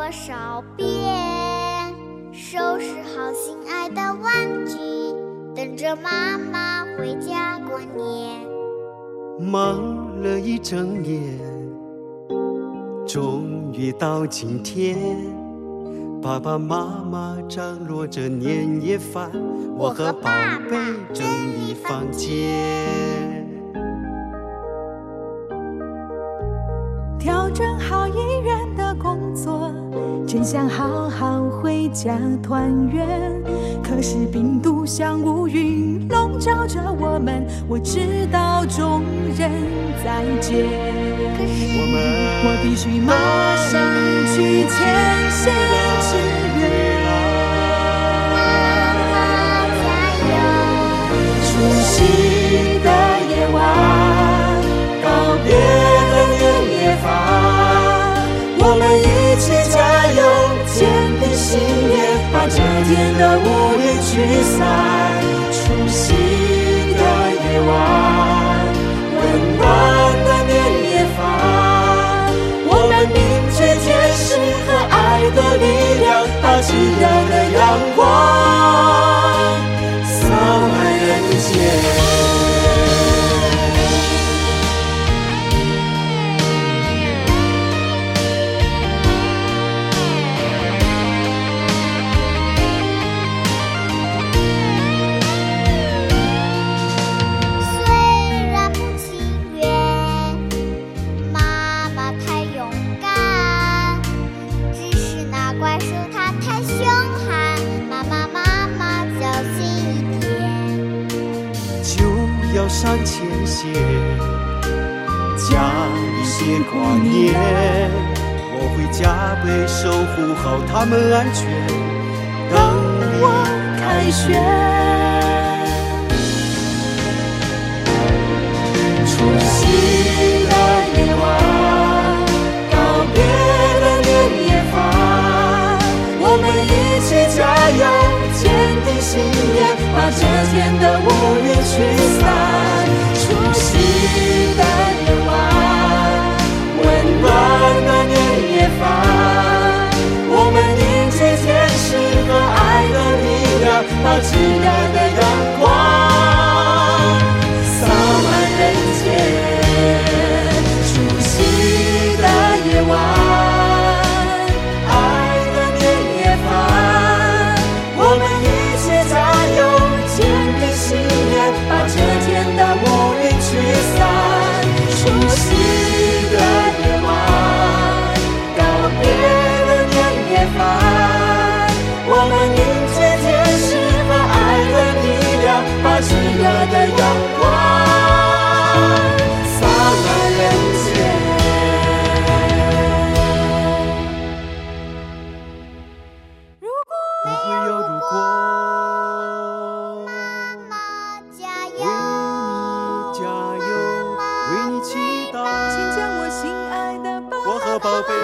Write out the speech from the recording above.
多少遍，收拾好心爱的玩具，等着妈妈回家过年。 忙了一整年，终于到今天，爸爸妈妈张罗着年夜饭，我和宝贝整理房间。 调整好一人的工作，真想好好回家团圆。可是病毒像乌云笼罩着我们，我知道众人在见。 可是我必须马上去前线支援。 加油！ 除夕的夜晚，告别的年夜饭，我们一起加油，坚定信念，把这天的乌云驱散。除夕的夜晚，温暖的年夜饭，我们凝聚天使和爱的力量，把炙热的阳光洒满人间。 上前线，家里别挂念，我会加倍守护好他们安全，等我凯旋。 除夕的夜晚，告别的年夜饭，我们一起加油，坚定信念，把这天的乌云驱散。除夕的夜晚，温暖的年夜饭，我们凝聚天使和爱的力量，把炙热的阳光洒满人间。除夕的夜晚，爱的年夜饭，我们一起加油，坚定信念，把这天的乌云驱散。除夕的夜晚，告别的年夜饭，我们凝聚天使和爱的力量，把炙热的阳光洒满人间。 不会有如果， 妈妈加为油！ 你加油，为你祈祷。 请将我心爱的宝我和宝贝